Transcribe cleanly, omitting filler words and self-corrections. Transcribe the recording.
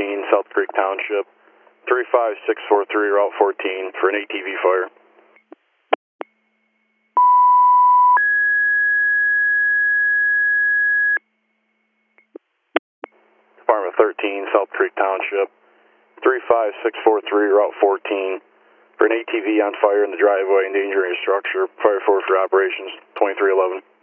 South Creek Township, 35643, Route 14 for an ATV fire. Department 13, South Creek Township, 35643, Route 14 for an ATV on fire in the driveway endangering a structure. Fire force for operations, 2311.